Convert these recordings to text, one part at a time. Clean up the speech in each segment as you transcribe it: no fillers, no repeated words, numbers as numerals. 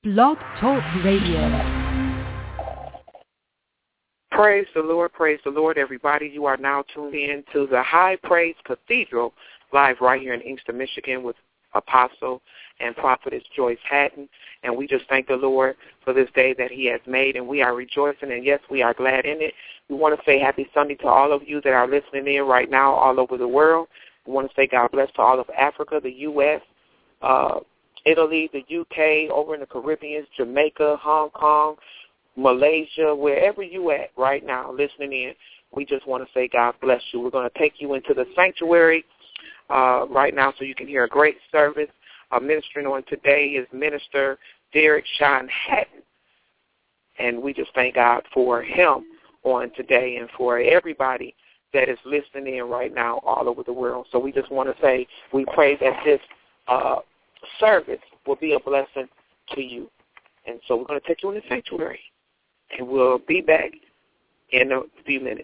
Blog Talk Radio. Praise the Lord, everybody. You are now tuned in to the High Praise Cathedral, live right here in Inkster, Michigan, with Apostle and Prophetess Joyce Hatton. And we just thank the Lord for this day that he has made, and we are rejoicing, and yes, we are glad in it. We want to say happy Sunday to all of you that are listening in right now all over the world. We want to say God bless to all of Africa, the U.S., Italy, the U.K., over in the Caribbean, Jamaica, Hong Kong, Malaysia, wherever you at right now listening in. We just want to say God bless you. We're going to take you into the sanctuary right now so you can hear a great service. Ministering on today is Minister Derek Sean Hatton, and we just thank God for him on today and for everybody that is listening in right now all over the world. So we just want to say we pray that this service will be a blessing to you. And so we're going to take you in the sanctuary, and we'll be back in a few minutes.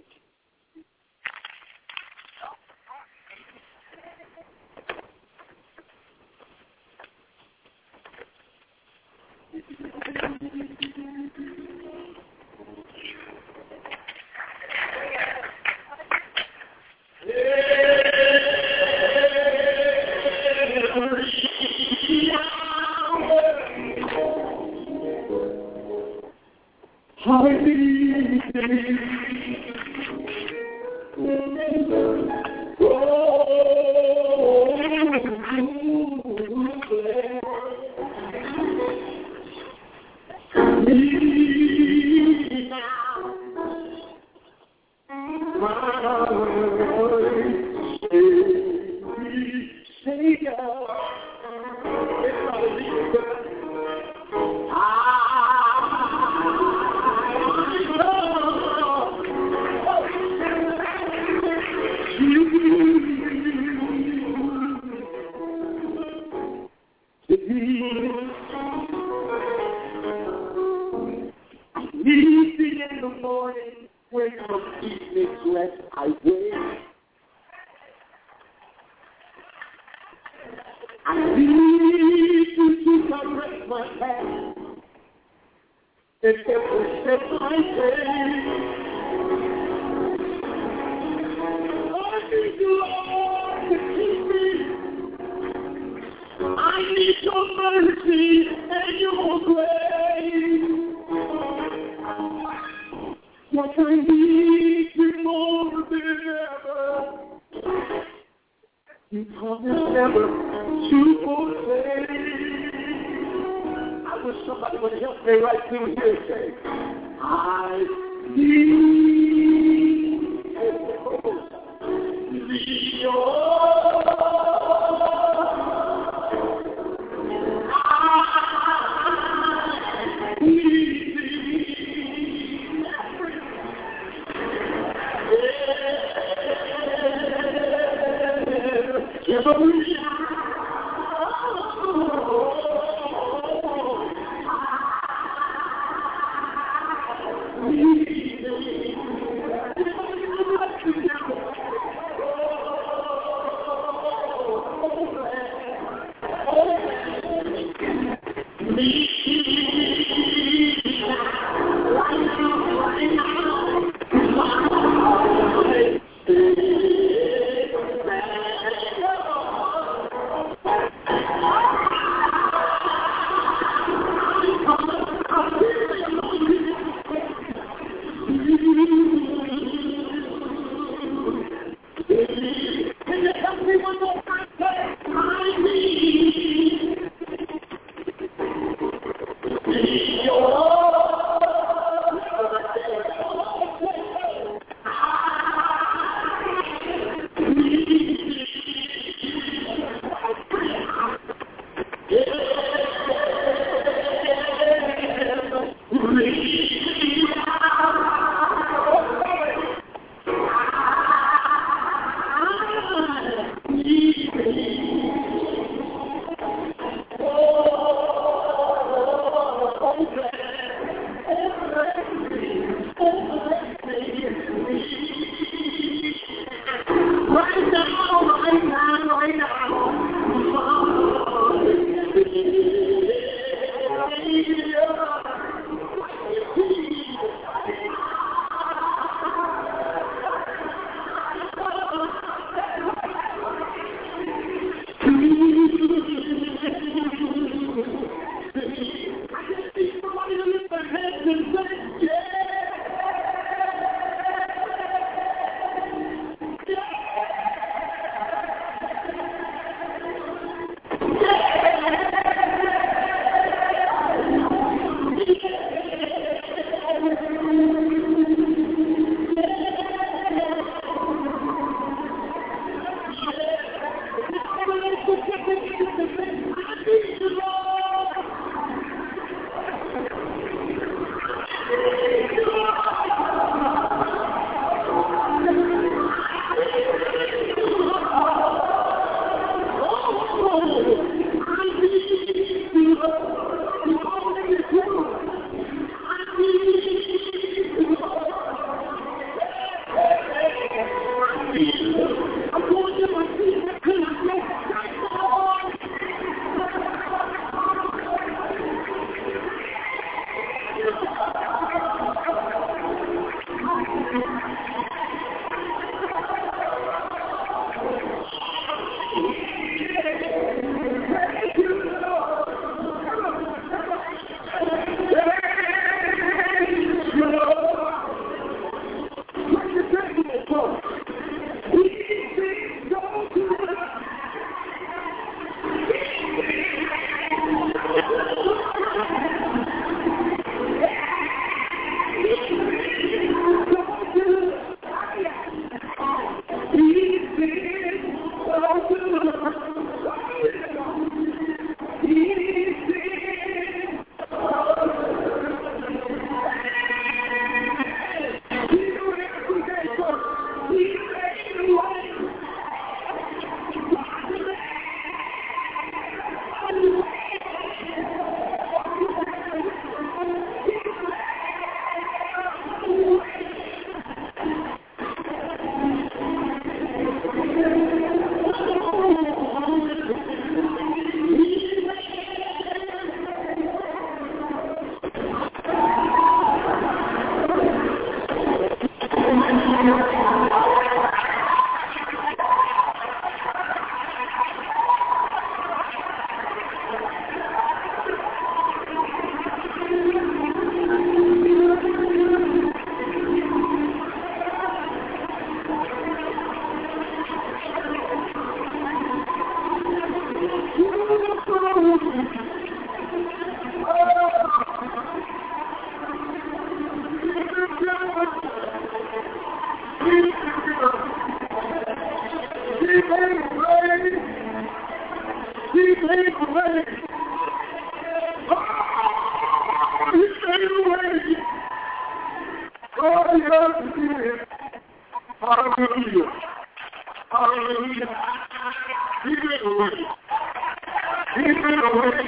Oh, yes, he is. Hallelujah. Hallelujah. He made a way. He made a way.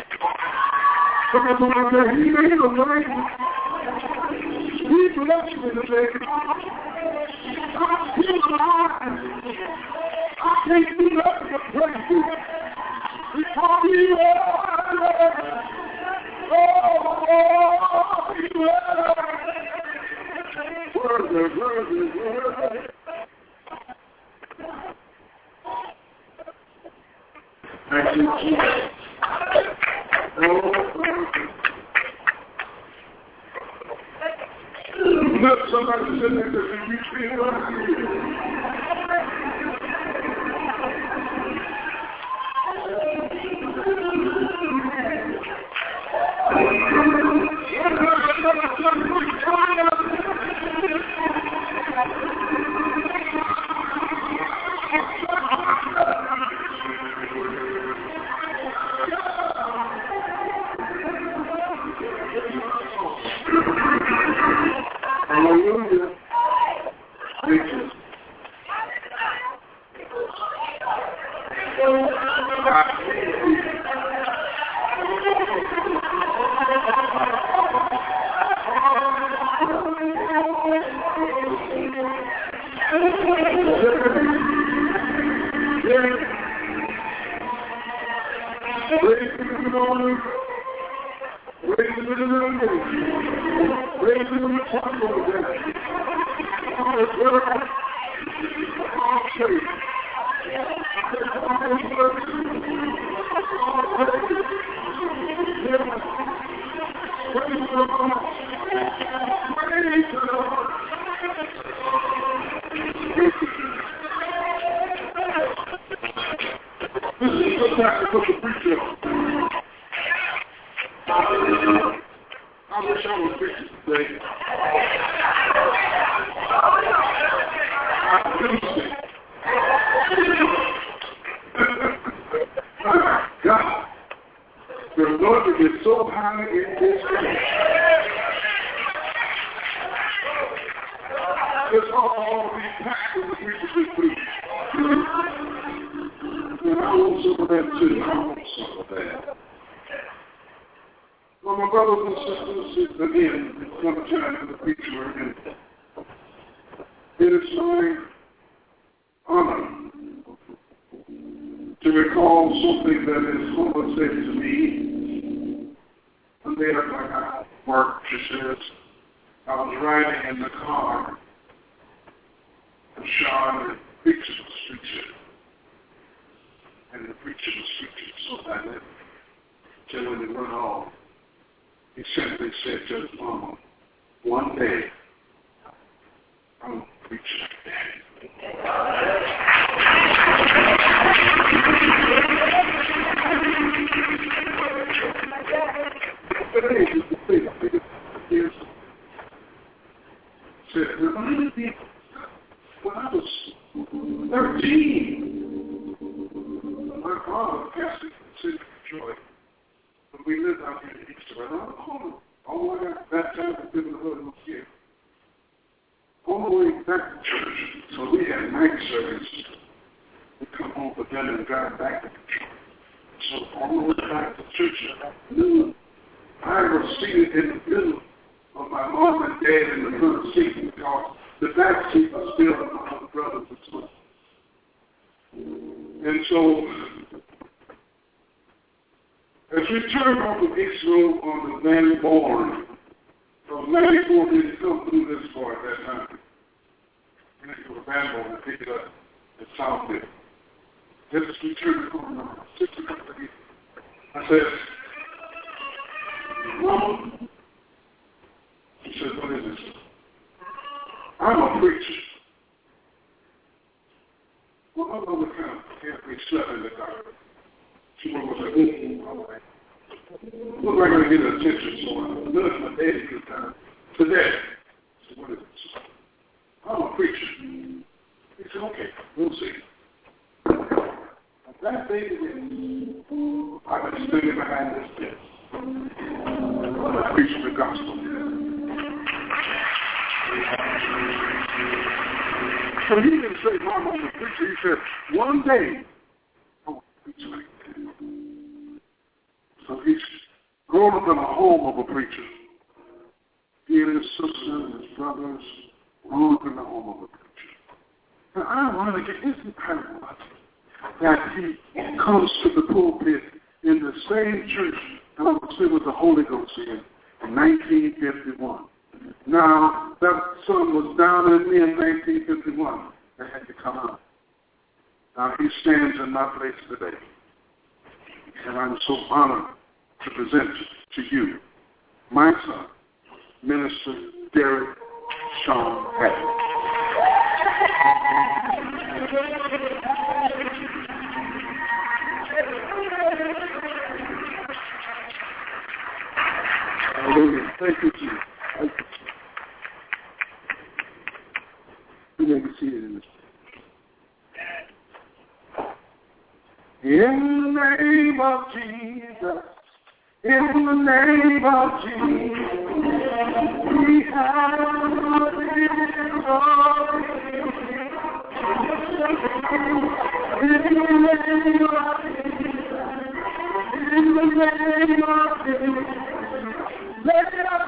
He made a way. He blessed me today. I'm still alive. I can't do nothing but praise you. Because he was. Oh, he was. Worthy. Thank you, Jesus. Let somebody sit next to you. You feel like hallelujah. Thank you. So he didn't say, Mom, I'm a preacher. He said, one day, I'm going to preach like that. So he's grown up in a home of a preacher. He and his sister and his brothers grew up in the home of a preacher. And I want to get this incredible that he comes to the pulpit in the same church that I was with the Holy Ghost in 1951. Now, that sun was down in me in 1951. I had to come out. Now, he stands in my place today. And I'm so honored to present to you my son, Minister Derek Sean Haddon. Hallelujah. Thank you, Jesus. Thank you. You may be seated in this. In the name of Jesus, in the name of Jesus, we have victory. In the name of Jesus, in the name of Jesus, let it out.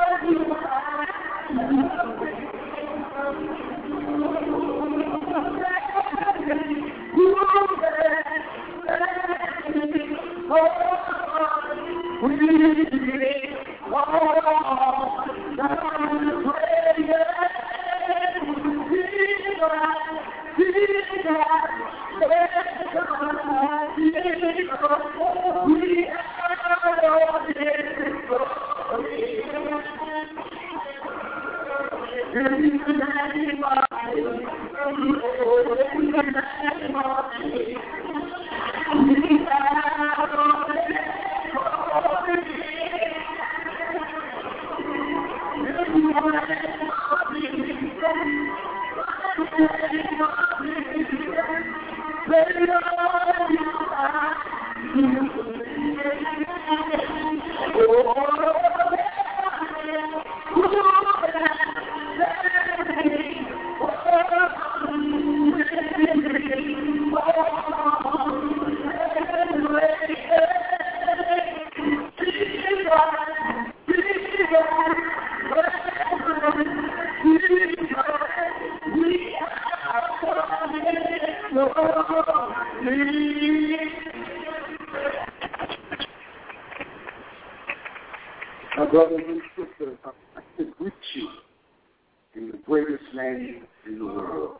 My brothers and sisters, I can greet you in the greatest name in the world.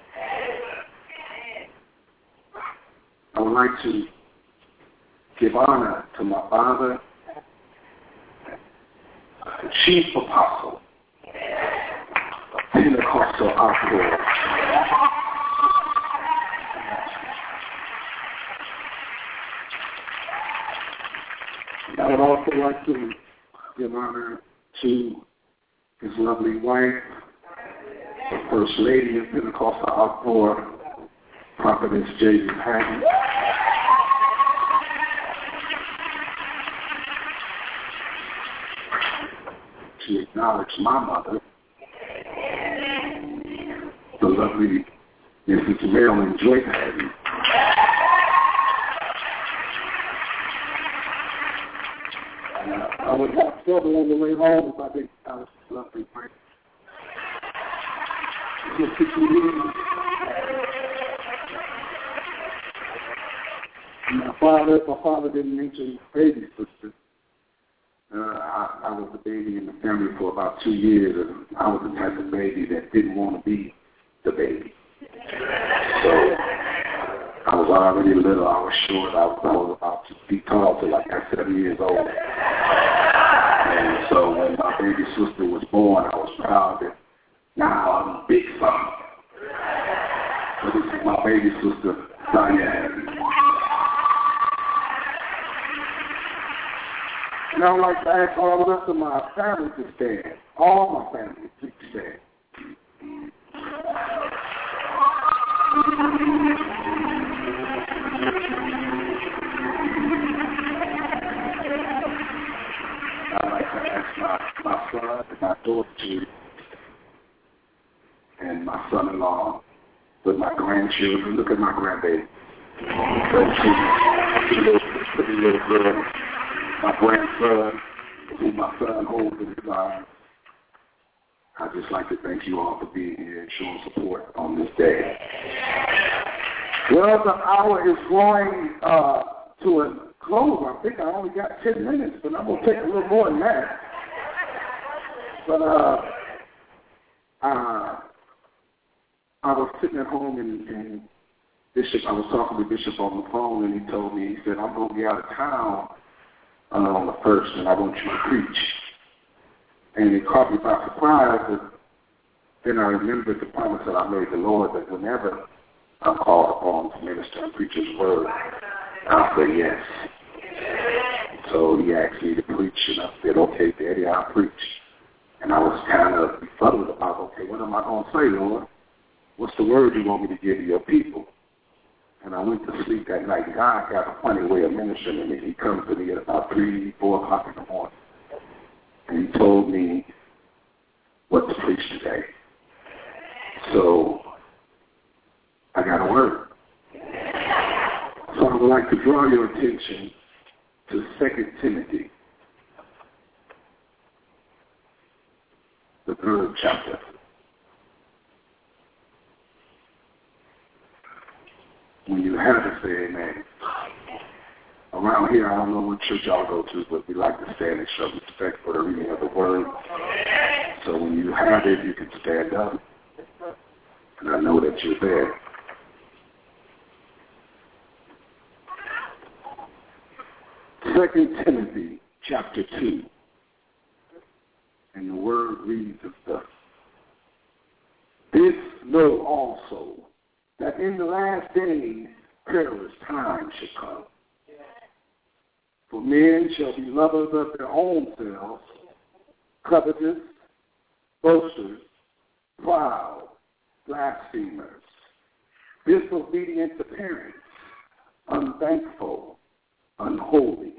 I would like to give honor to my father, the chief apostle of Pentecostal outdoor. I would also like to give honor to his lovely wife, the First Lady of Pentecostal Outpour, Prophetess Joyce Haddon. To acknowledge my mother, the lovely Mrs. Marilyn Joyce Haddon. I would have trouble on the way home if I didn't have a lovely wife. My father didn't mention baby sister. I was the baby in the family for about 2 years, and I was the type of baby that didn't want to be the baby. So I was already little. I was short. I was about to be tall till I got 7 years old. And so when my baby sister was born, I was proud that now I'm a big son. So this is my baby sister, Diane. Now I'd like to ask all the rest of my family to stand. All my family, please stand. I'd like to ask my son and my daughter to and my son-in-law, with my grandchildren. Look at my grandbaby. Pretty little girl. My grandson, who my son holds in his arms. I'd just like to thank you all for being here and showing support on this day. Well, the hour is going to a close. I think I only got 10 minutes, but I'm going to take a little more than that. But I was sitting at home and Bishop, I was talking to Bishop on the phone, and he told me, he said, I'm going to be out of town on the 1st, and I want you to preach. And it caught me by surprise, but then I remembered the promise that I made the Lord that whenever I'm called upon to minister and preach His word, I'll say yes. So he asked me to preach, and I said, okay, Daddy, I'll preach. And I was kind of befuddled about, okay, what am I going to say, Lord? What's the word you want me to give to your people? And I went to sleep that night. God got a funny way of ministering to me. He comes to me at about 3, 4 o'clock in the morning. And he told me what to preach today. So I got a word. So I would like to draw your attention to 2 Timothy, the 3rd chapter. When you have it, say amen. Around here, I don't know what church y'all go to, but we like to stand and show respect for the reading of the word. So when you have it, you can stand up. And I know that you're there. Second Timothy chapter 2. And the word reads as thus. This know also, that in the last days perilous times should come. For men shall be lovers of their own selves, covetous, boasters, proud, blasphemers, disobedient to parents, unthankful, unholy.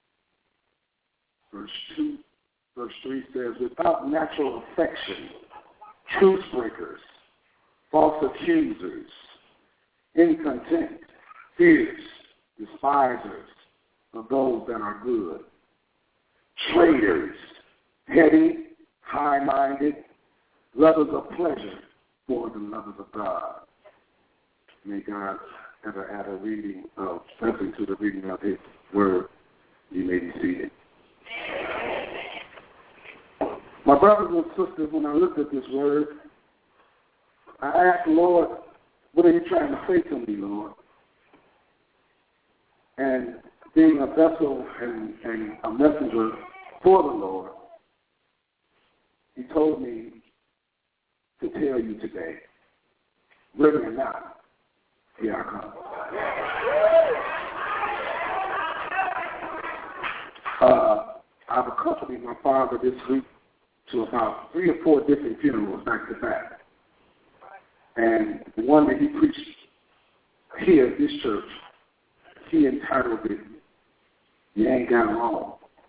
Verse 3 says, without natural affection, truce breakers, false accusers, incontent, fierce, despisers of those that are good, traitors, heady, high-minded, lovers of pleasure more than lovers of God. May God ever add a reading of something to the reading of His word. You may be seated. My brothers and sisters, when I looked at this word, I asked the Lord, what are you trying to say to me, Lord? And being a vessel and a messenger for the Lord, He told me to tell you today, ready or not, here I come. I've accompanied my father this week to about 3 or 4 different funerals back to back. And the one that he preached here at this church, he entitled it, You Ain't Got It Wrong.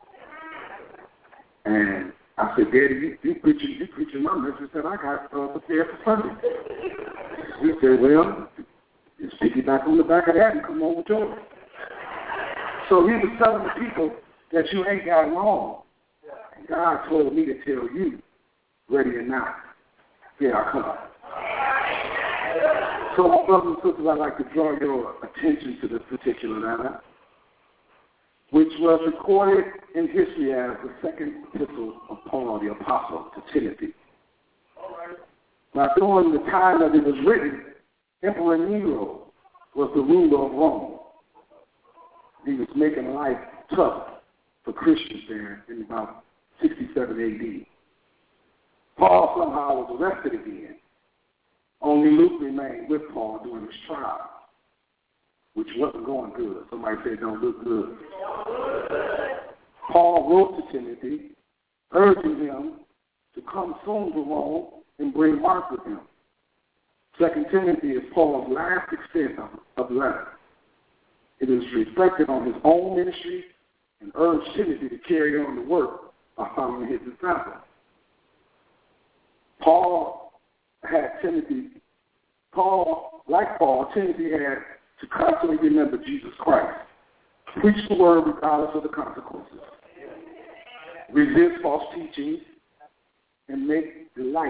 And I said, Daddy, you preaching my message that I got prepared for Sunday. He said, well, you stick it back on the back of that and come on with yours. So he was telling the people that you ain't got it wrong. And God told me to tell you, ready or not, here I come. So, my brothers and sisters, I'd like to draw your attention to this particular matter, which was recorded in history as the second epistle of Paul the Apostle to Timothy. Now, during the time that it was written, Emperor Nero was the ruler of Rome. He was making life tough for Christians there in about 67 A.D. Paul somehow was arrested again. Only Luke remained with Paul during his trial, which wasn't going good. Somebody said, don't look good. Paul wrote to Timothy, urging him to come soon to Rome and bring Mark with him. 2 Timothy is Paul's last extent of letter. It is reflected on his own ministry and urged Timothy to carry on the work by following his example. Paul had Timothy, Timothy had to constantly remember Jesus Christ. Preach the word regardless of the consequences. Resist false teaching and make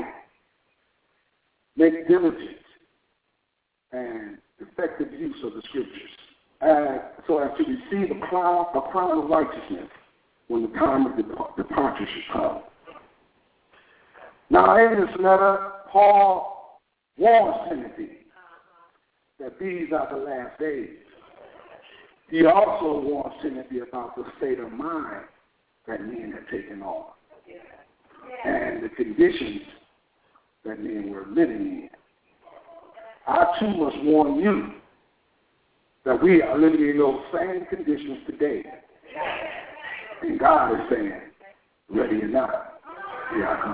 diligent and effective use of the scriptures, so as to receive a crown of righteousness when the time of departure should come. Now, in this letter, Paul warns Timothy that these are the last days. He also warns Timothy about the state of mind that men had taken on and the conditions that men were living in. I too must warn you that we are living in those same conditions today. And God is saying, ready or not, here I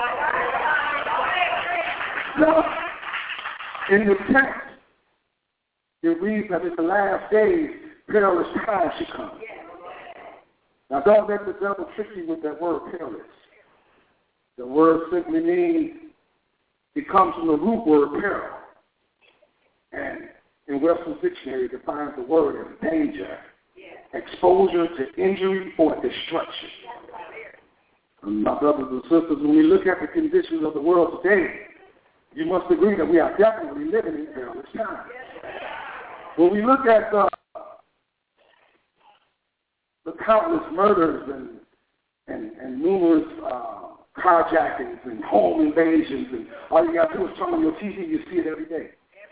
come. Now, in the text, it reads that in the last days, perilous times should come. Now, don't let the devil trick you with that word perilous. The word simply means, it comes from the root word peril. And in Webster's dictionary, it defines the word as danger, exposure to injury or destruction. And my brothers and sisters, when we look at the conditions of the world today, you must agree that we are definitely living in perilous times. When we look at the countless murders and numerous carjackings and home invasions, and all you got to do is turn on your TV, you see it every day.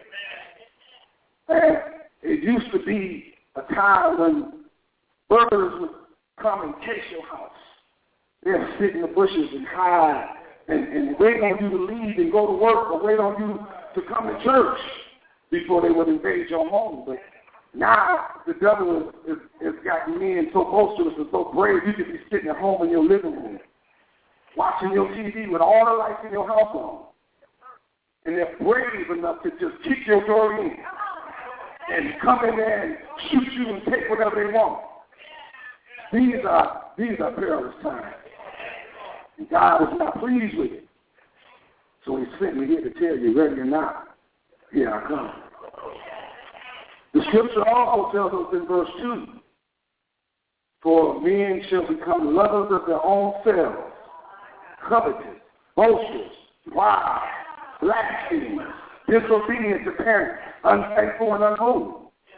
And it used to be a time when burglars would come and chase your house. They'd sit in the bushes and hide and wait on you to leave and go to work, or wait on you to come to church before they would invade your home. But now the devil has gotten men so boisterous and so brave, you could be sitting at home in your living room, watching your TV with all the lights in your house on. And they're brave enough to just kick your door in and come in there and shoot you and take whatever they want. These are perilous times. And God is not pleased with it. So he sent me here to tell you, ready or not, here I come. The scripture also tells us in verse 2, for men shall become lovers of their own selves, covetous, boasters, proud, blasphemers, disobedient to parents, unfaithful and unholy.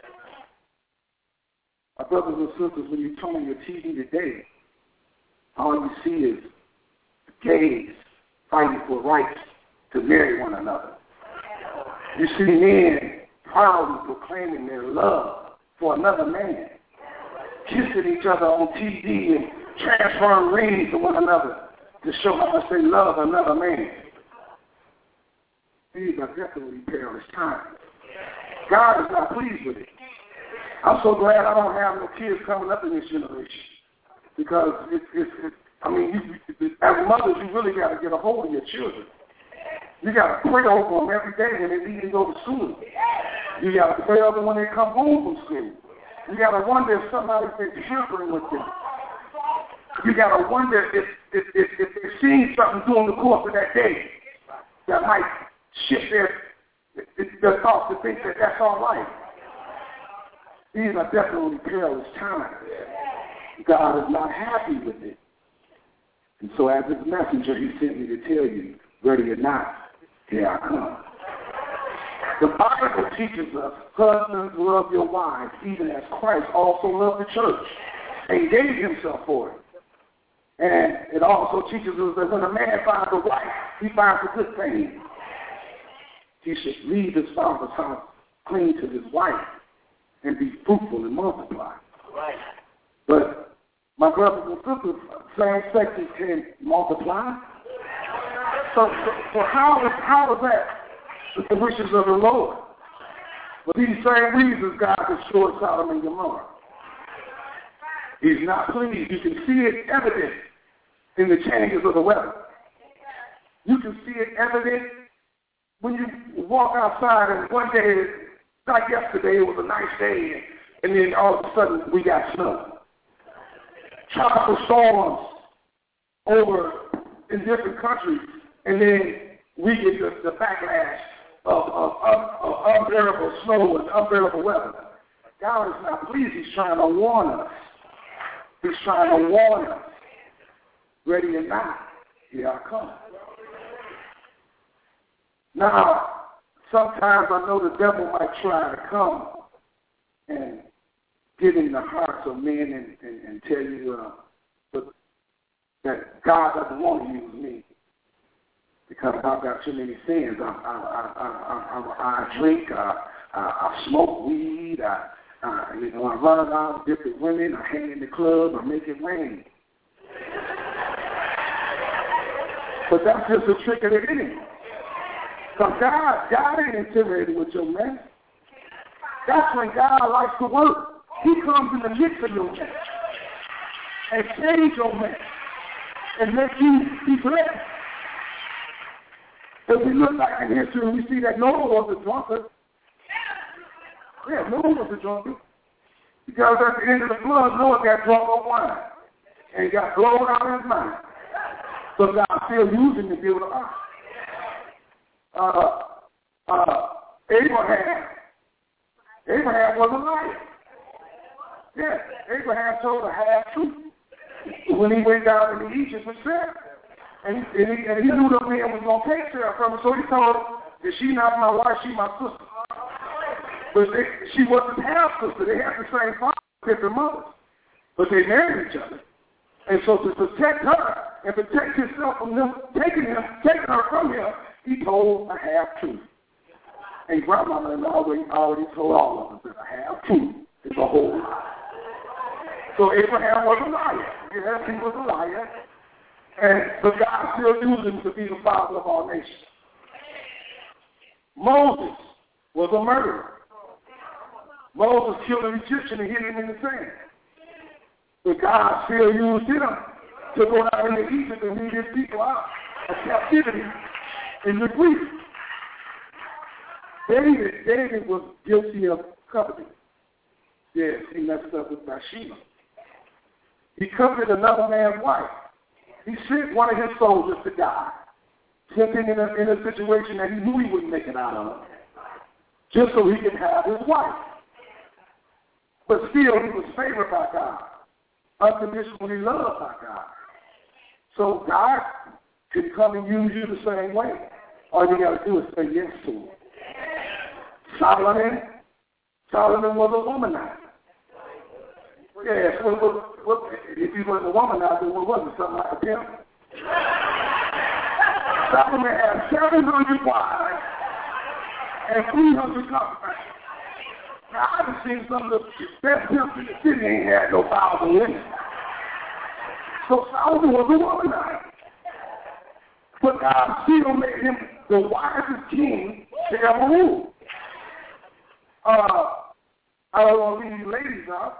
My brothers and sisters, when you turn on your TV today, all you see is gays fighting for rights to marry one another. You see men proudly proclaiming their love for another man, kissing each other on TV and transferring rings to one another to show how much they love another man. These are definitely perilous times. God is not pleased with it. I'm so glad I don't have no kids coming up in this generation, because as mothers, you really got to get a hold of your children. You got to pray over them every day when they leave and go to school. You got to pray over them when they come home from school. You got to wonder if somebody's been tampering with them. You got to wonder if they've seen something during the course of that day that might shift their thoughts to think that that's all right. These are definitely perilous times. God is not happy with it. And so as his messenger, he sent me to tell you, ready or not, here I come. The Bible teaches us, husbands, love your wives, even as Christ also loved the church and gave himself for it. And it also teaches us that when a man finds a wife, he finds a good thing. He should leave his father's house, cling to his wife, and be fruitful and multiply. Right. But my brothers and sisters, same sexes can multiply. So how is that the wishes of the Lord? For these same reasons, God destroyed Sodom and Gomorrah. He's not pleased. You can see it evident in the changes of the weather. You can see it evident when you walk outside and one day, like yesterday, it was a nice day, and then all of a sudden we got snow. Tropical storms over in different countries, and then we get the backlash of unbearable snow and unbearable weather. God is not pleased. He's trying to warn us. He's trying to warn us. Ready or not, here I come. Now, sometimes I know the devil might try to come and get in the hearts of men and tell you that God doesn't want to use me because I've got too many sins. I drink, I smoke weed, I run around with different women, I hang in the club, I make it rain. But that's just a trick of the enemy. Because God ain't intimidated with your mess. That's when God likes to work. He comes in the midst of your mess and change your mess and make you be blessed. If we look back in history, we see that Noah was a drunkard. Yeah, Noah was a drunkard. Because at the end of the flood, Noah got drunk on wine and got blown out of his mind. So God still using to build an ark. Abraham was a liar. Yeah, Abraham told a half-truth when he went down into Egypt with Sarah. And he knew the man was going to take Sarah from him, so he told her that she's not my wife, she's my sister. But she wasn't half-sister. They had the same father, different mothers. But they married each other. And so to protect her and protect himself from them taking her from him, he told a half-truth. And grandmother already told all of us that a half-truth is a whole lie. So Abraham was a liar. Yes, he was a liar. But God still used him to be the father of all nations. Moses was a murderer. Moses killed an Egyptian and hid him in the sand. But God still used him to go out into Egypt and lead his people out of captivity in the Greek. David was guilty of coveting. Yes, he messed up with Bathsheba. He coveted another man's wife. He sent one of his soldiers to die, sent him in a situation that he knew he wouldn't make it out of, just so he could have his wife. But still, he was favored by God, unconditionally loved by God. So God can come and use you the same way. All you got to do is say yes to him. Solomon was a womanizer. Yes, if he was a womanizer, what was it? Something like a pimp? Solomon had 700 wives and 300 concubines. Now, I've seen some of the best pimps in the city ain't had no 1,000 women. So Solomon was a womanizer. But God still made him the wisest king to ever rule. I don't want to leave you ladies out.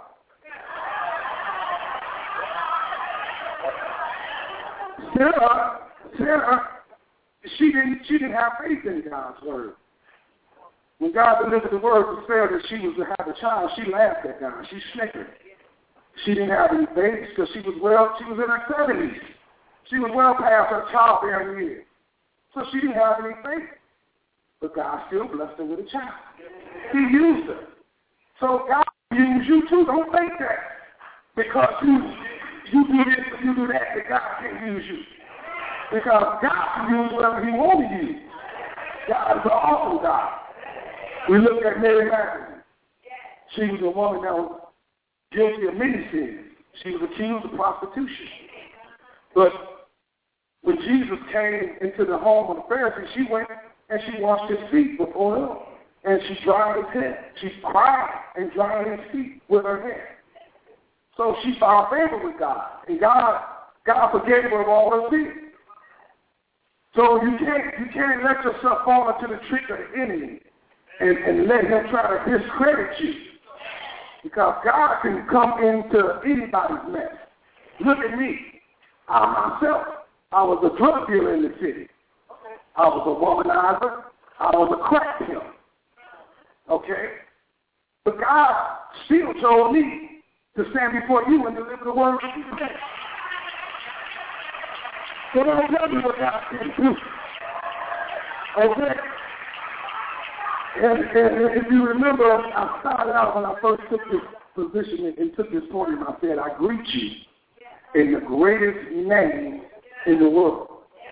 Sarah, she didn't have faith in God's word. When God delivered the word to Sarah that she was to have a child, she laughed at God. She snickered. She didn't have any faith because she was in her 70s. She was well past her childbearing years. So she didn't have any faith. But God still blessed her with a child. He used her. So God used you too. Don't think that because you do this or you do that God can't use you. Because God can use whatever he wants to use. God is an awesome God. We look at Mary Magdalene. She was a woman that was guilty of many sins. She was accused of prostitution. But when Jesus came into the home of the Pharisees, she went and she washed his feet before him. And she dried his head. She cried and dried his feet with her hair. So she found favor with God. And God forgave her of all her sins. So you can't let yourself fall into the trick of the enemy and let him try to discredit you. Because God can come into anybody's mess. Look at me. I was a drug dealer in the city. I was a womanizer. I was a crack pimp. Okay? But God still told me to stand before you and deliver the word of you today. So don't tell me what God can do. Okay? And if you remember, I started out when I first took this position and took this podium, I said, I greet you in the greatest name in the world.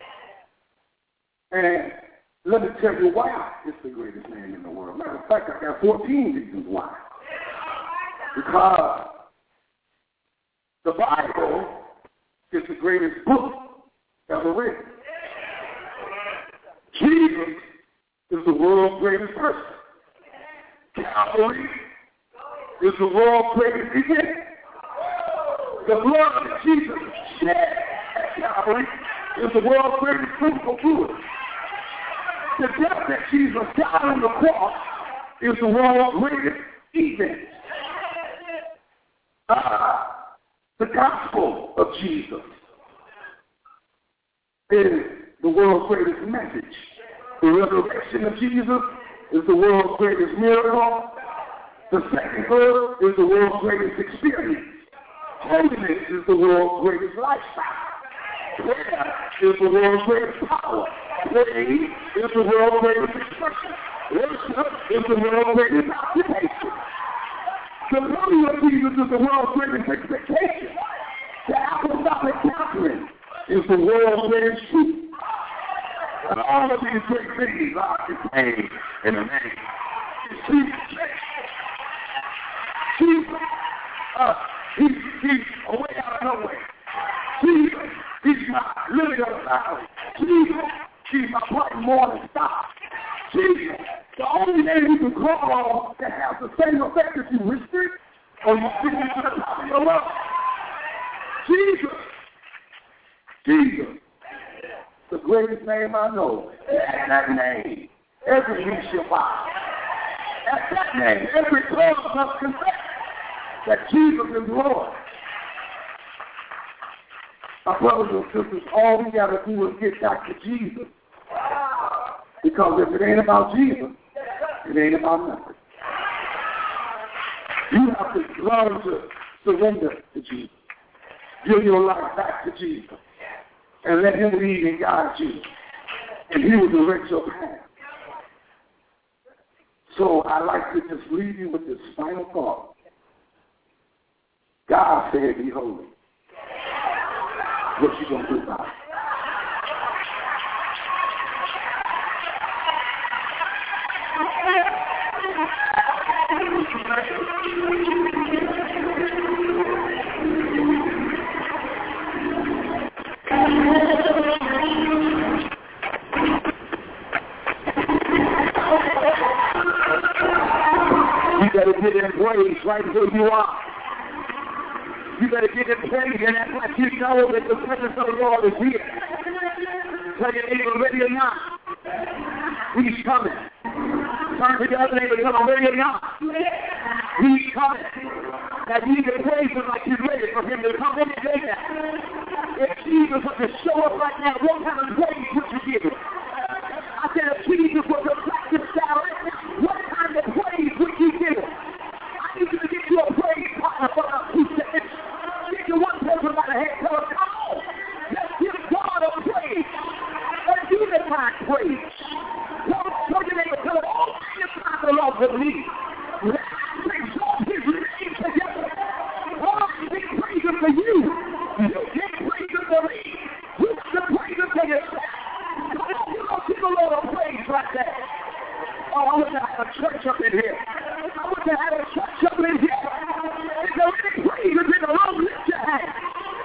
And let me tell you why it's the greatest name in the world. Matter of fact, I got 14 reasons why. Because the Bible is the greatest book ever written. Jesus is the world's greatest person. Calvary is the world's greatest event. The blood that Jesus shed at Calvary is the world's greatest physical good. The death that Jesus died on the cross is the world's greatest event. The gospel of Jesus is the world's greatest message. The resurrection of Jesus is the world's greatest miracle. The second verse is the world's greatest experience. Holiness is the world's greatest lifestyle. Prayer is the world's greatest power. Praise is the world's greatest expression. Worship is the world's greatest occupation. The coming of Jesus is the world's greatest expectation. The apostolic doctrine is the world's greatest truth. And all of these great things are contained in the name of Jesus. Jesus, he's a way out of nowhere. Jesus, he's my lily of the valley. Jesus, he's my bright morning star. Jesus, the only name you can call that has the same effect if you whisper it or you speak it to the top of your lungs. Jesus. Jesus. The greatest name I know. At that name, every knee shall bow. At that name, every tongue must confess that Jesus is Lord. My brothers and sisters, all we got to do is get back to Jesus. Because if it ain't about Jesus, it ain't about nothing. You have to learn to surrender to Jesus. Give your life back to Jesus. And let him lead and guide you. And he will direct your path. So I like to just leave you with this final thought. God said, be holy. What you going to do about it? You better get in praise right where you are. You better get in praise and act like you know that the presence of the Lord is here. Tell your neighbor, ready or not, he's coming. Turn to the other neighbor, tell him, ready or not, he's coming. Now you need to praise him like you're ready for him to come any day now. If Jesus was to show up right now, what kind of praise would you give him? I said, if Jesus was to practice that right now, what kind of praise would you give him? I need you to get you a praise partner for about 2 seconds. Get you one person by the head, tell him, come on, let's give God a praise. Let's unify praise. Tell your neighbor, tell him, oh, unify the Lord with me. Let's exalt his name together. Oh, I can praise him for you. You can't praise him for me. You got to praise him for yourself. Give the Lord a praise right there. Oh, I wish I had a church up in here. I wish I had a church up in here. Is there any praise in the Lord? Lift your hand.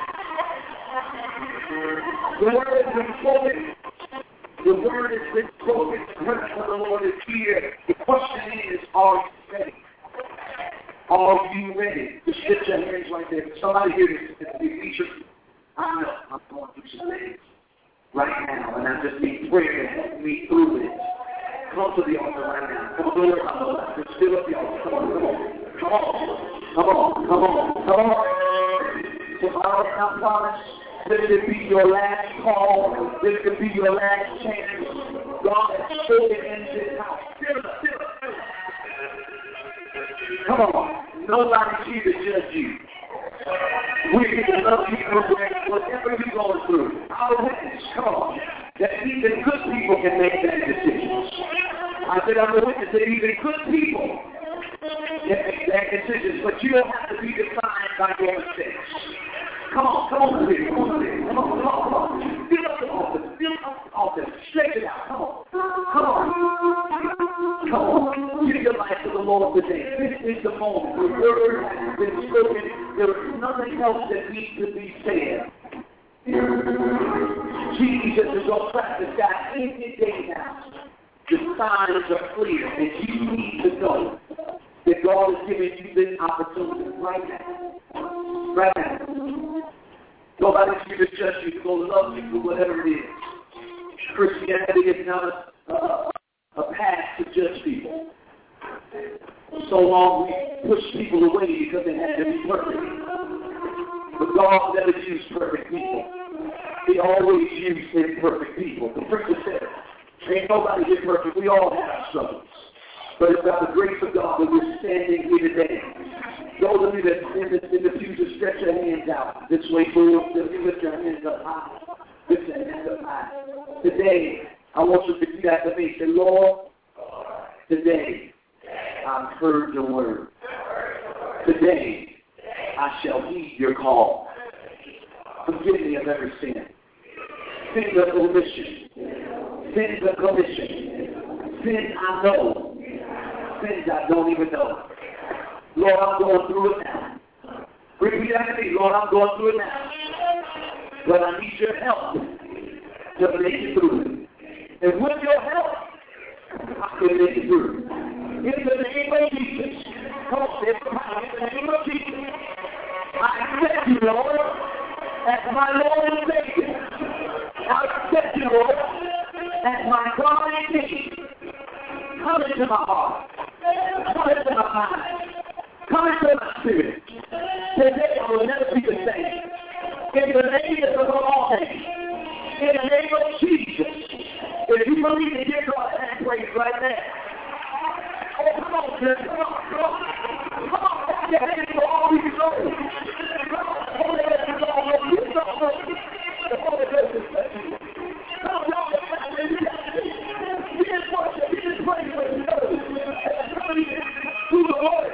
The word has been spoken. The word has been spoken. The presence of the Lord is here. The question is, are you ready? Are you ready? Just lift your hands right there. Somebody here is the teacher. I know I'm going through some things right now, and I just need prayer to help me through it. Come to the altar right now. Come on, just fill up the altar. Come on. Come on. Come on. Come on. Tomorrow, I promise, this could be your last call. This could be your last chance. God has spoken in this house. Fill up. Come on. Nobody's here to judge you. We can love you whatever you're going through. Our witness, come on. That even good people people can make bad decisions. I said I'm a witness that even good people can make bad decisions, but you don't have to be defined by your mistakes. Come on, come on, please. Come on, please. Come on, come on, come on. Fill up the office. Fill up the office. Shake it out. Come on. Come on. Come on. Give your life to the Lord today. This is the moment. The word has been spoken. There is nothing else that needs to be said. Jesus is on practice that any day now. The signs are clear, and you need to know that God is giving you this opportunity right now. Right now. Nobody's here to judge you, to go love you for whatever it is. Christianity is not a path to judge people. So long we push people away because they have to be perfect. But God never used perfect people. He always used imperfect people. The preacher said, ain't nobody get perfect. We all have struggles. But it's by the grace of God that we're standing here today. Those of you that in the future, stretch your hands out this way forward. You lift your hands up high. Lift your hands up high. Today, I want you to do that to me. Say, Lord, today I've heard your word. Today I shall heed your call. Forgive me of every sin. Sin of omission. Sins of commission. Sin I know. Sins I don't even know. Lord, I'm going through it now. Repeat after me. Lord, I'm going through it now. But I need your help to make it through it. And with your help, I can make it through. In the name of Jesus. Come on, everybody. In the name of Jesus. I accept you, Lord, as my Lord and Savior. I accept you, Lord, as my God and King. Come into my heart. Come into my mind. Come into my spirit. Today I will never be the same. In the name of the Lord, in the name of Jesus. If you believe it, give God that praise right there. Oh, come on, church. Come on, come on. Come on, put your hands for all you know. Come on, the Holy Ghost is all over you. The Holy Ghost is touching. Come on, y'all. You just worship. You just praise what you know. To the Lord.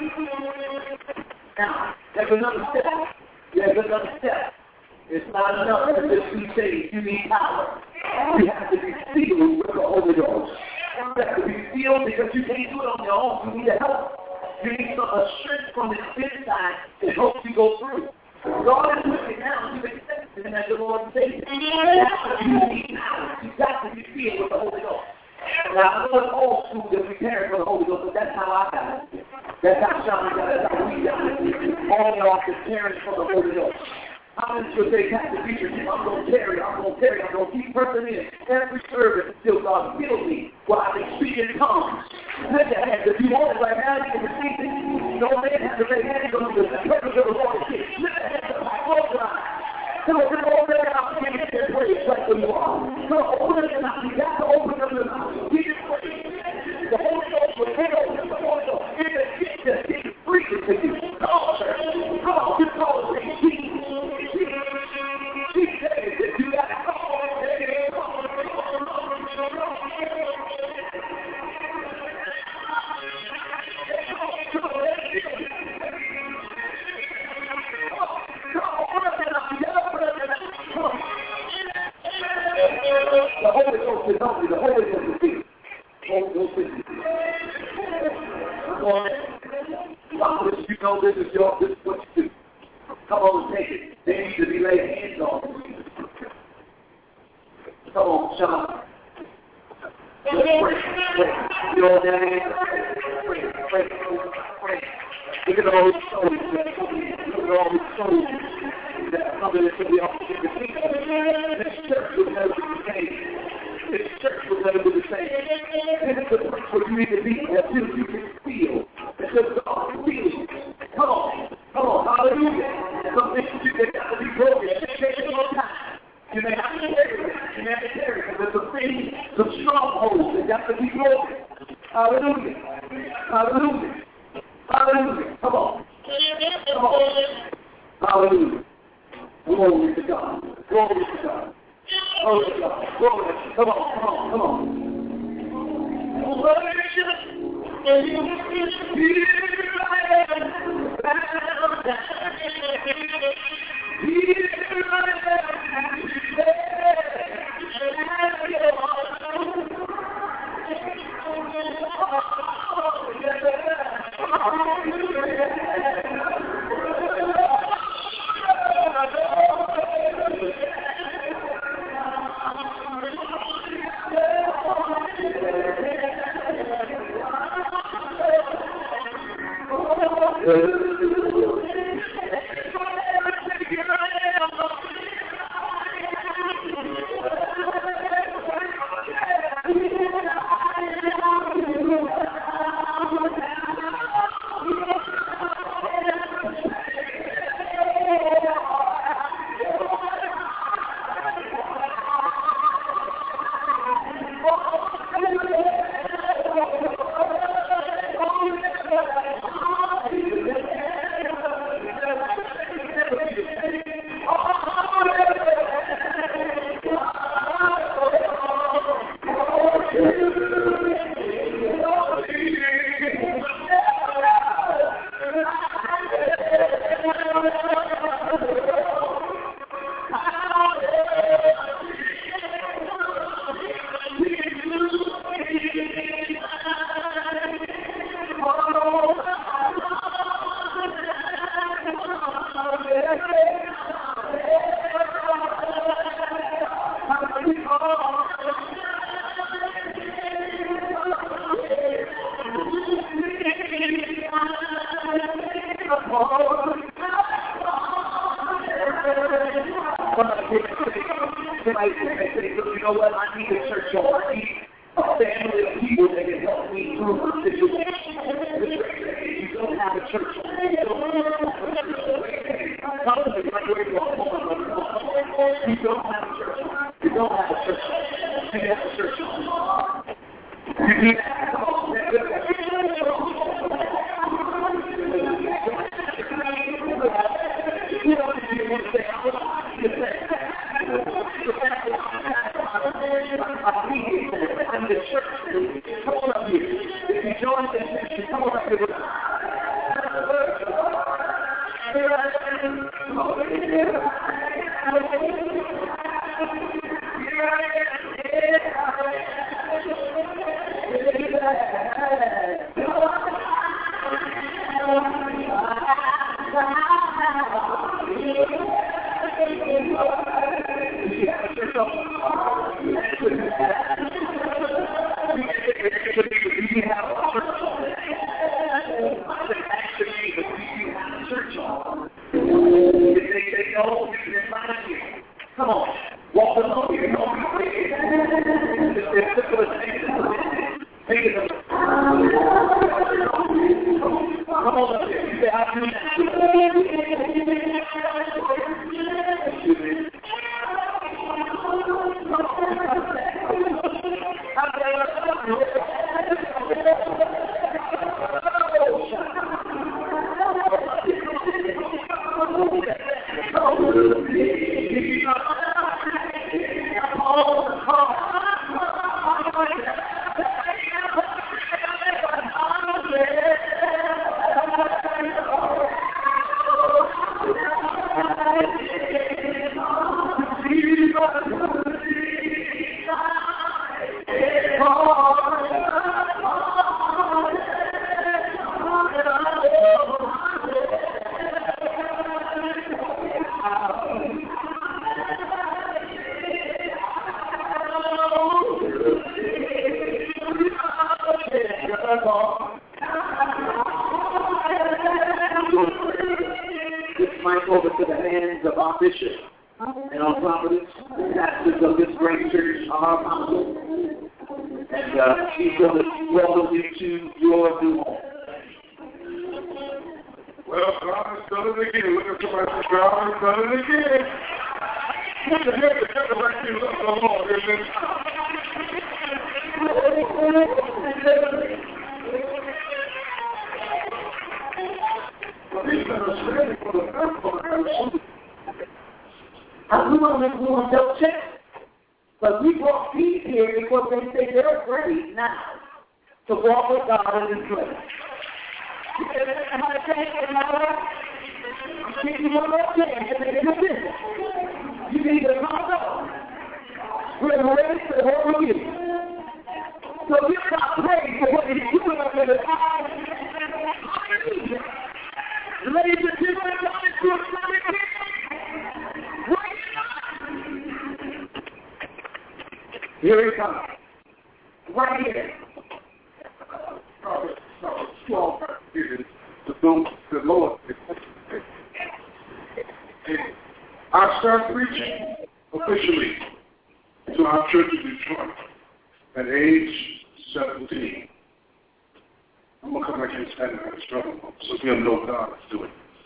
Now, there's another step. There's another step. It's not enough to just be saved. You need power. You have to be sealed with the Holy Ghost. You have to be sealed because you can't do it on your own. You need help. You need a strength from His inside to help you go through. God is with you now. You've accepted Him as your Lord and Savior. You need power. You've got to be sealed with the Holy Ghost. Now, I know it's old school that we preparing for the Holy Ghost, but that's how I got it. That's how Sean got it. That's how we got it. All y'all preparing for the Holy Ghost. I'm just going to say, Pastor Peter, I'm going to carry, I'm going to keep pressing in. Every service until God fills me while I speak in tongues. Lift your hands. If you want it right now, you can receive it. No man has to lay hands on the presence of the Lord. Lift your hands up high. Close your eyes. Come on, open your mouth. Give me your praise right where you are. Come on, open your mouth. You got to open up your mouth. Give your praise. The Holy Ghost will take over. The Holy Ghost. It's freaking to you. Come on, church. Come on, just call it. The Holy Ghost is on you. The Holy Ghost is here. Holy Ghost is here. Come on. Prophets, you know this is what you do. Come on and take it. They need to be laid hands on. Come on, Sean. Let's pray. You all down here. Pray. Look at all these souls. Look at all these souls that are coming into the office of the kingdom. This church will never be the same. This church will never be the same. This is the place where you need to be until you can feel. Because God feels. Come on, hallelujah. Some things you got to be broken. It takes a long time. You may have to carry it. There's some strongholds that got to be broken. Hallelujah. Come on. Hallelujah. Glory to God. Oh, God. Glory. Come on. Worship. And you feel you know what? I need a church home. I need a family of people that can help me through the situation. You don't have a church home. You don't have a church home. You don't have a church home. You have a church home. You need you know what you want to say? I want to say. I'm the church. Come on up here. If you join this, come on up here. Come on, walk along here. Come on up here. Say, I do over to the hands of our bishop and our prophets, pastors of this great church, our apostle. And she's going to welcome you to your new home. Well, God has done it again. Look at somebody say, God has done it again. Put your hand together like you love the Lord. I want to double check. But we brought peace here because they say they're afraid now to walk with God in this place. Am I saying it now? I'm speaking one more thing. You need to come up. We're ready to help you. So we got praise for what he's doing up in the time. Hallelujah. Ladies and gentlemen, God is doing something here. Right now. Here he comes. Right here. Strong spirit to those the Lord. I started preaching officially to our church in Detroit at age 17. I'm going to come back and stand there and struggle so we'll know God is doing.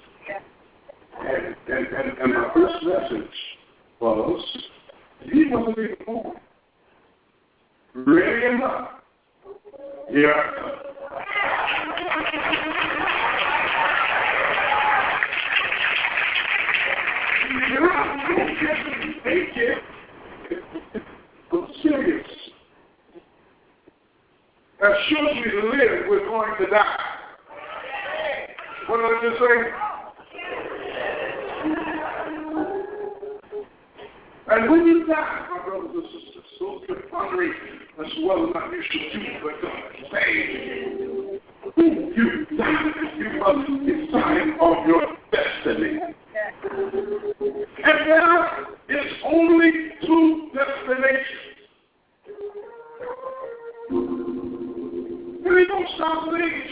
And my first message was, he wasn't even born. Ready enough. Here I come. I'm serious. As sure as we live, we're going to die. What did I just say? And when you die, my brothers and sisters, those that are hungry as well as not used to do, but God saved you. You die. You must decide on your destiny. And there is only two destinations. And they don't stop things.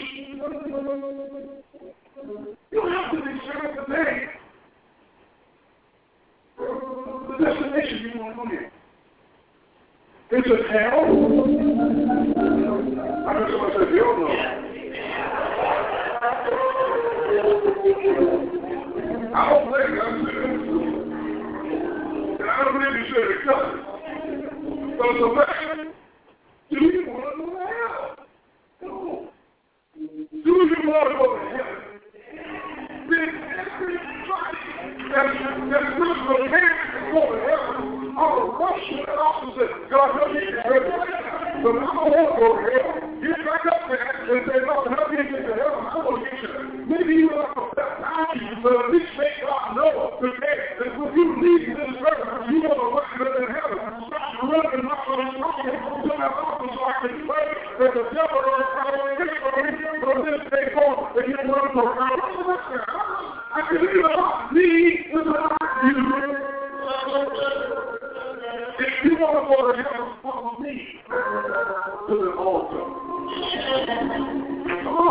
You have to decide today the destination you want to go in. Is it hell? I heard somebody say hell no. I don't think I said it. And I don't believe you said it coming. But it's a fact. Do you want to go to hell? No. Do you want to go to heaven? Then everybody that's not going to go to heaven, all the Russian officers, God help me get ready. But I don't want to go to hell. Get back up there and say, Lord, help me get to heaven. I want to get you. Maybe you will have to baptize you, but at least make God know today that when you leave this earth, you want to work in heaven. Stop running and not running to that office so I can pray that the devil will follow me from this day on and you run for God. I can not leave without you. If you want to go to heaven, follow me to the altar. Come on.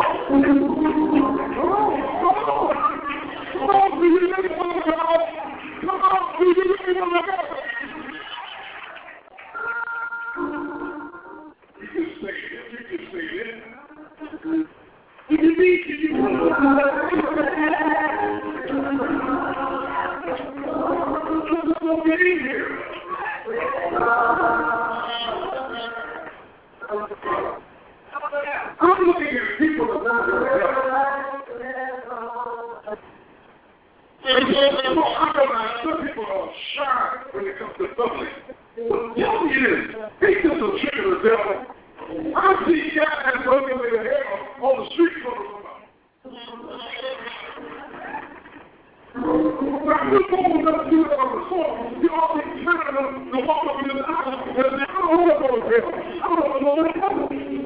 We really want to go. Come on, we really want to go. You can say it. You can say it. If you need to, you want to get in here. I'm looking at people that want to and some people are shy when it comes to public. Yes, it is. They just a trick of the devil. I see guys running in the hell on the street for them. When you go up to the resort, you always trying to walk up in the house and say, I don't want to go to hell. I don't want to go to hell.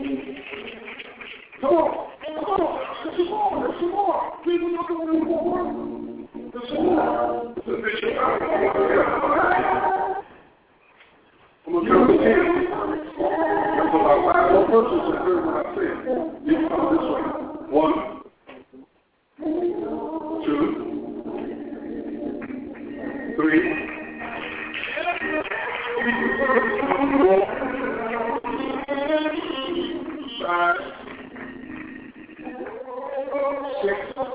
Come on. There's some more. People don't know anymore. There's some more. I'm going to count again. That's about 5 more persons that heard what I said. You come this way. 1, 2, 3, 4, 5, 6.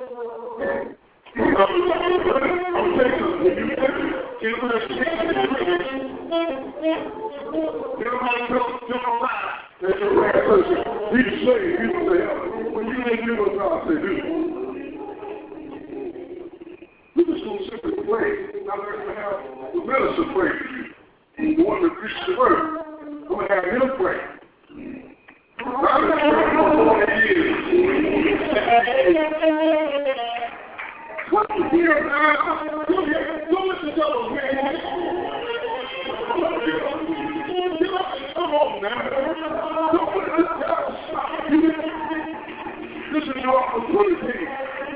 When you ain't doing what God said, do. We're just going to simply pray. Now, we're going to have the minister pray for you. The one that preach the word. I'm going to have him pray. I've been praying for 40 years. Come here now. Don't let the devil win. Come on now. Don't let the devil stop you. This is your opportunity.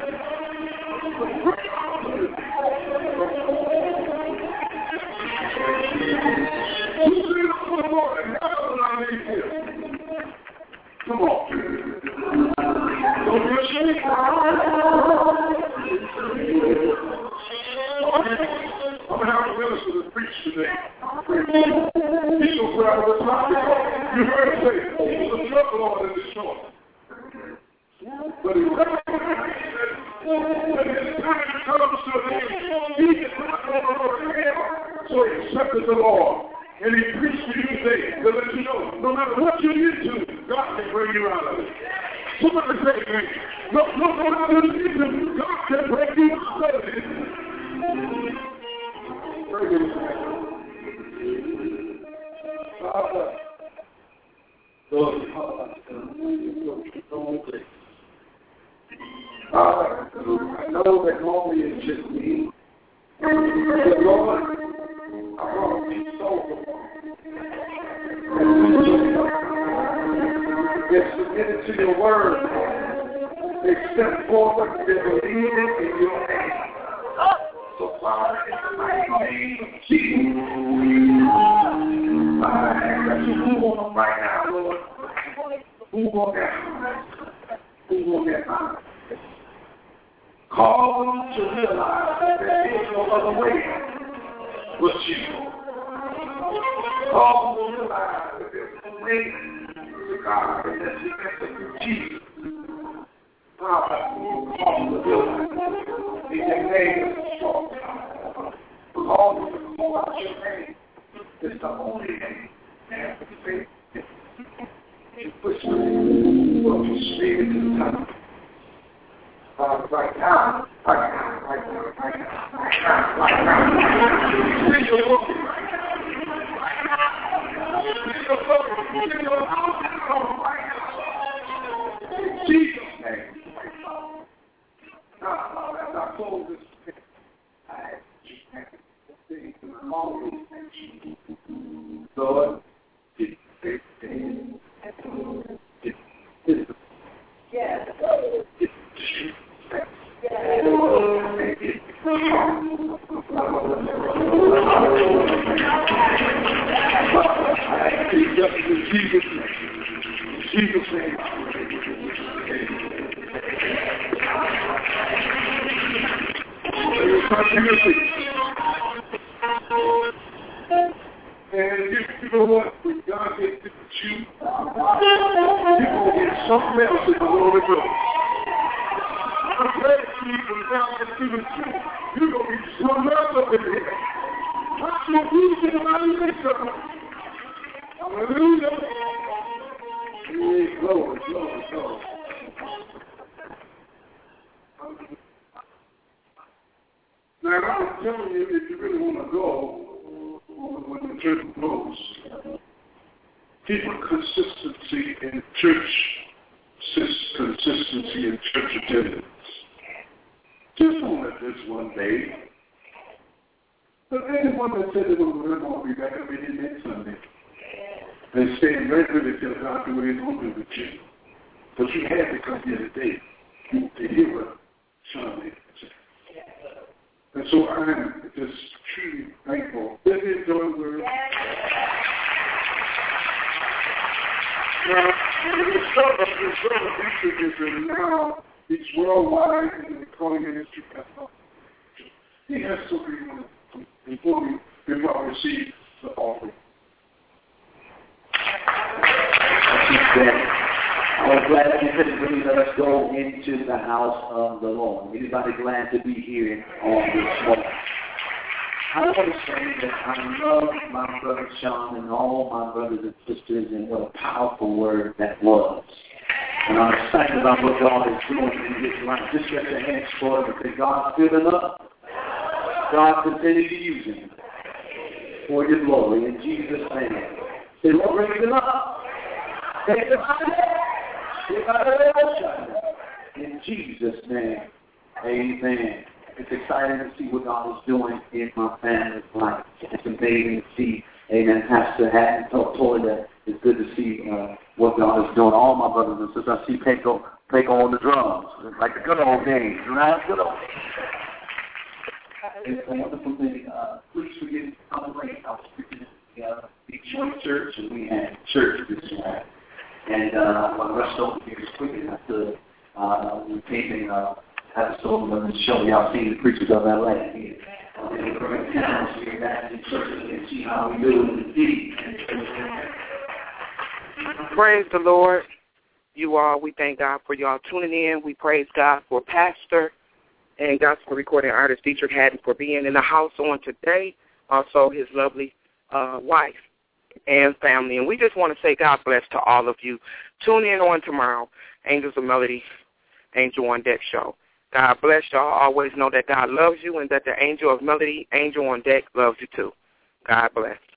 Come on. Don't be ashamed. I'm going to have a minister to preach today. He will grab the top. You heard him say, the drug Lord is short. But he recognized that his time comes to him. He is not going to hell. So he accepted the Lord. And he preached to you today to let you know, no matter what you're into, God can bring you out of it. Somebody say to me, no matter what you're into, God can bring you out of it. Pray with me. Father, Lord, Father, I know that normally it's just me. But Lord, I want to be sober. Get submitted to your word. They step forward, they believe in your name. So, Father, in the mighty name of Jesus, I ask that you move on them right now, Lord. Move on them. Move on their minds. Call them to realize that there is no other way but you. Call them to realize that there's no way to God and that's the message of Jesus. Father, call them to realize in the name of Jesus. Call them to call out your name. It's the only name. And faith to push me from your spirit to the top. Right now. Jesus' name. Now, as I close this, I ask you to call me. Lord, yes. Jesus' name. And you know what? When God gets to you, you're going to get something else in the Lord of God. I'm glad you from God to the truth. You're going to be something else up in here. I'm going to use it in my life. Hallelujah. Hey, glory. Now, I'm telling you, if you really want to go, when the church goes, keep a consistency in church, consistency in church attendance. Just don't let this one day. But anyone that said it was going to be back up in next Sunday, and stay regularly till God do what He's going to do with you. But you had to come here today to hear what Sean did. And so I'm just truly thankful. Let me enjoy the word. Now, some of this is now it's worldwide and they're calling it history. He has to be before we receive the offering. I'm glad that you could let us go into the house of the Lord. Anybody glad to be here on this morning? I want to say that I love my brother Sean and all my brothers and sisters, and what a powerful word that was. And I'm excited about what God is doing in his life. Just get your hands for it because God's good enough. God continue to use him. for your glory. In Jesus' name. Say, Lord, raise them up. Take them out of there. In Jesus' name. Amen. It's exciting to see what God is doing in my family's life. It's amazing to see, amen, Pastor Hatton told that it's good to see what God is doing. All my brothers and sisters, I see Peko on the drums, like the good old days, right? Good old days. It's a wonderful thing. Please forgive me for coming late. I was preaching at the Detroit church, and we had church this morning. And I rushed over here as quickly as I could. We're taping episode of the show. Y'all seen the preachers of LA. And see how we do. Praise the Lord. You all, we thank God for y'all tuning in. We praise God for Pastor and gospel recording artist Dietrich Haddon for being in the house on today. Also his lovely wife and family. And we just want to say God bless to all of you. Tune in on tomorrow, Angels of Melody, Angel on Deck show. God bless y'all. Always know that God loves you and that the Angel of Melody, Angel on Deck, loves you too. God bless.